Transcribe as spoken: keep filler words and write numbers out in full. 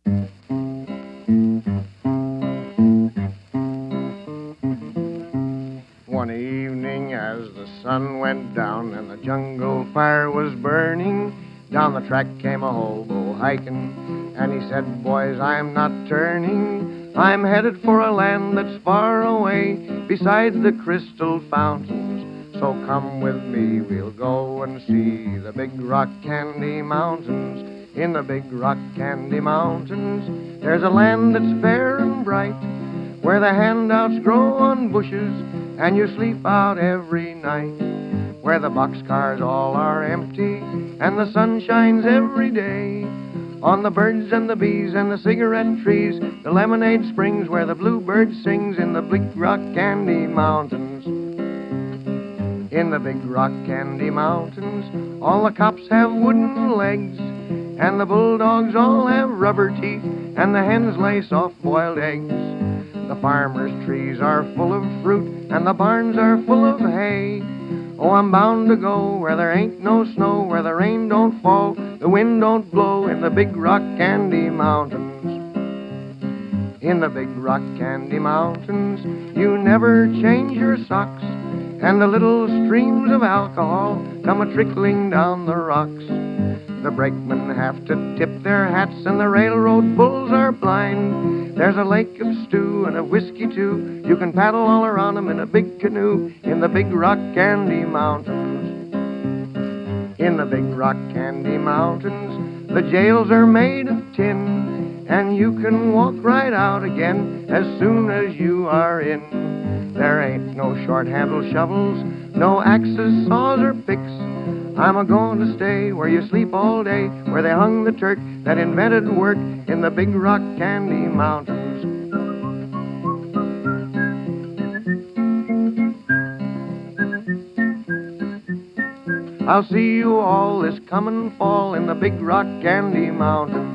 One evening as the sun went down and the jungle fire was burning, down the track came a hobo hiking, and he said, "Boys, I'm not turning. I'm headed for a land that's far away, beside the crystal fountains. So come with me, we'll go and see the big rock candy mountains. In the big rock candy mountains, there's a land that's fair and bright, where the handouts grow on bushes and you sleep out every night, where the boxcars all are empty and the sun shines every day on the birds and the bees and the cigarette trees, the lemonade springs where the bluebird sings. In the big rock candy mountains, in the big rock candy mountains, all the cops have wooden legs, and the bulldogs all have rubber teeth, and the hens lay soft-boiled eggs. The farmers' trees are full of fruit, and the barns are full of hay. Oh, I'm bound to go where there ain't no snow, where the rain don't fall, the wind don't blow, in the big rock candy mountains. In the big rock candy mountains, you never change your socks, and the little streams of alcohol come a-trickling down the rocks. The brakemen have to tip their hats, and the railroad bulls are blind. There's a lake of stew and of whiskey, too. You can paddle all around 'em in a big canoe, in the big rock candy mountains. In the big rock candy mountains, the jails are made of tin, and you can walk right out again as soon as you are in. There ain't no short-handled shovels, no axes, saws, or picks. I'm a-going to stay where you sleep all day, where they hung the Turk that invented work, in the big rock candy mountains. I'll see you all this coming fall in the big rock candy mountains.